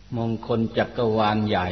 มงคลจักรวาลใหญ่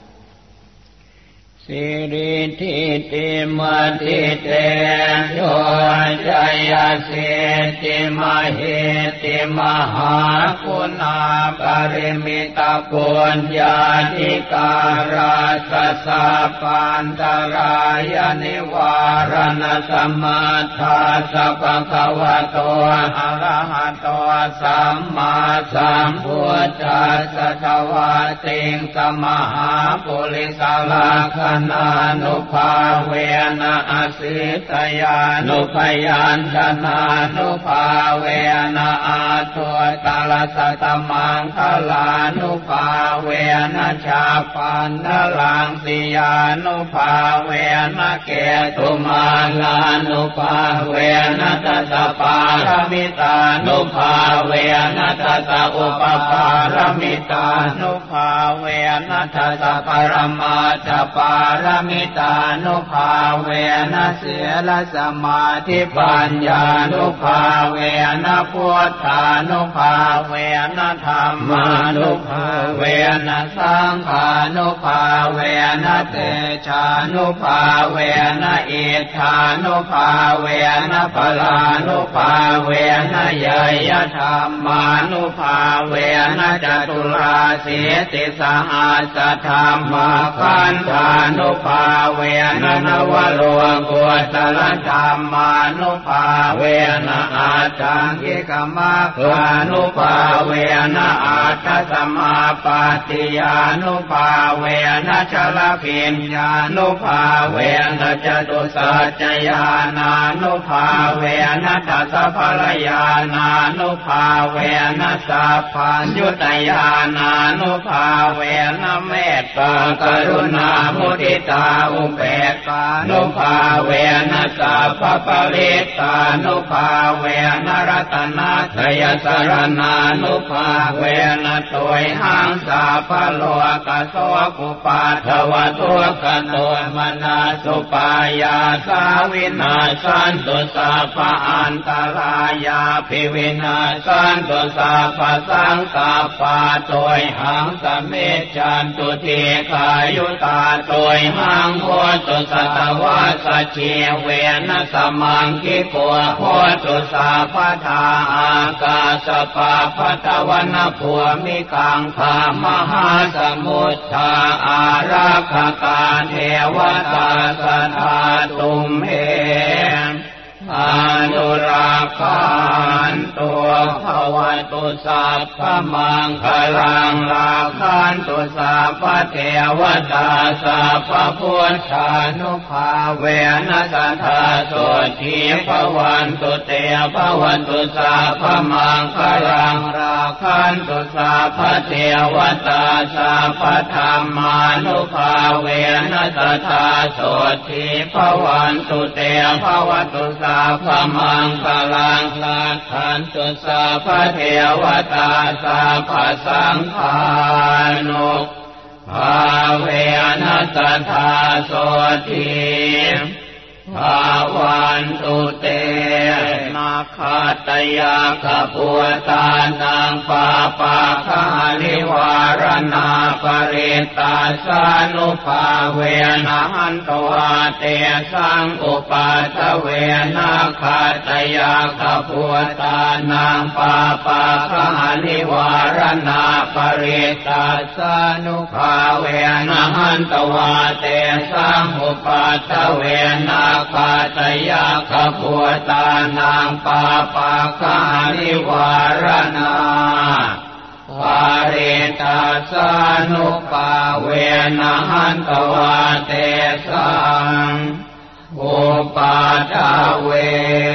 สิริทิติมัติเตโยจยสิทธิมหิติมหาคุณาปริมิตาปุญญาธิการาสัสสะปันตรายนิวารณสมัทธาสัพพะวะโตอะระหะโตสัมมาสัมพุทธัสสะทวะติงสมหาปุริสลักขณานุภาเวนะอสิตยานุพยัญชนะนุภาเวนะอาทุตาลสัตมังคลานุภาเวนะชาปันนลังสิยานุภาเวนะเกตุมาลานุภาเวนะตัสสะปารมิตานุภาเวนะตัสสะอุปปารมิตานุภาเวนะตัสสะปรมาจปารมิตานุภาเวนะศีลสมาธิปัญญานุภาเวนะพุทธานุภาเวนะธรรมานุภาเวนะสังฆานุภาเวนะเตชานุภาเวนะอิทธานุภาเวนะพลานุภาเวนะยยธรรมานุภาเวนะจตุราสีติสหัสธรรมาขันธานุภาเวนะนวโรกุตลธรรมานุภาเวนะอาจังกิกมัคคานุภาเวนะอาทัสมาปาติยานุภาเวนะชลพิญญานุภาเวนะจตุสัจจญาณานุภาเวนะทัสสะพลญาณานุภาเวนะสัพพัญญุตญาณานุภาเวนะเมตตากรุณามุทิตาอุเบกขานุภาเวนะสัพพปริตานุภาเวนะรัตนาทยสรณานุภาเวนะโตยหังสาพโลกโสกุปาทวทุกขโตมนาสุปายาสาวินาสันตุสัพพอันตรายาภิวินาสันตุสัพพสังฆปาโตยหังสมิจฉันตุทีขายุตาโตยหังโหตุสัตวะสัจเจเวนะสมังคิโกโหตุสัพพทาอากาสปะปะตวนะภูมิกังคามหาสมุทธาอาราคกาเทวตาสัทธาตุมเหอนุราคันตัวภวันตุสัพพมังคลังราคันตุสัพพเทวตาสัพพพุทธานุภาเวนะสัทธาโสทิภวันตุเตภวันตุสัพพมังคลังราคันตุสัพพเทวตาสัพพธรรมานุภาเวนะสัทธาโสทิภวันตุเตภวันตุสัพพมังคลังราคันตุสัพพเทวตาสัพพสังฆานุภาเวนะสัทธาโสทิภวันตุเตนาคาตยาขปุตานังปาปาคาลิวารณาปริตาสานุภาเวนะหันตวาเตสังอุปาทเวนะคาตยาขปุตานังปาปาคาลิวารณาปริตาสานุภาเวนะหันตวาเตสังอุปาทเวนะคาตยาขปุตานังปาปาคาลิวารณาปาริตาสานุภาเวนะหันตวาเตสังอุปาทเว